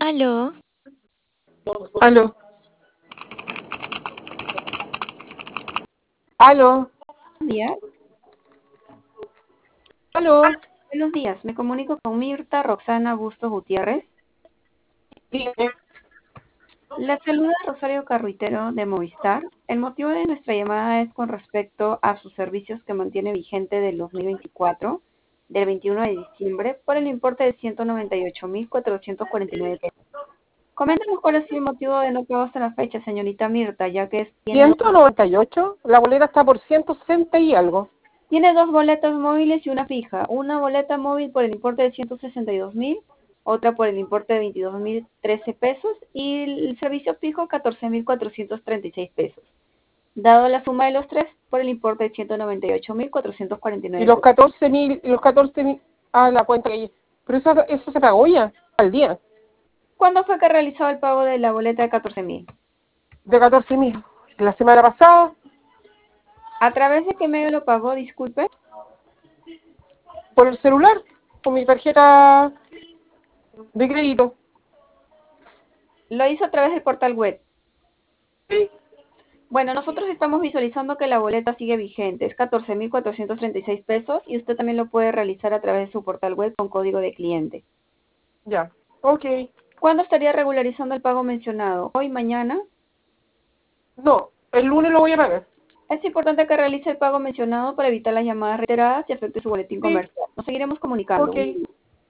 Aló, Aló, aló, Días. aló, Buenos días, me comunico con Mirta Roxana Bustos Gutiérrez. dime. La saluda Rosario Carruitero de Movistar. El motivo de nuestra llamada es con respecto a sus servicios que mantiene vigente del 2024, del 21 de diciembre, por el importe de 198.449 pesos. Coméntanos cuál ha sido el motivo de no pago hasta la fecha, señorita Mirta, ya que tiene 198, la boleta está por 160 y algo. Tiene dos boletas móviles y una fija. Una boleta móvil por el importe de 162.000, otra por el importe de 22.013 pesos y el servicio fijo 14.436 pesos. Dado la suma de los tres, por el importe de Y 198.449 los pesos. 14.000, la cuenta que hay. Pero eso se pagó ya, al día, ¿Cuándo fue que realizó el pago de la boleta de 14.000? de 14.000. La semana pasada, ¿A través de qué medio lo pagó? Disculpe. por el celular, con mi tarjeta de crédito. Lo hizo a través del portal web. Sí, Bueno, nosotros estamos visualizando que la boleta sigue vigente, es 14.436 pesos y usted también lo puede realizar a través de su portal web con código de cliente. ya, ok. ¿Cuándo estaría regularizando el pago mencionado? ¿Hoy, mañana? No, el lunes lo voy a pagar. Es importante que realice el pago mencionado para evitar las llamadas reiteradas y afecte su boletín Sí, comercial. Nos seguiremos comunicando. ok.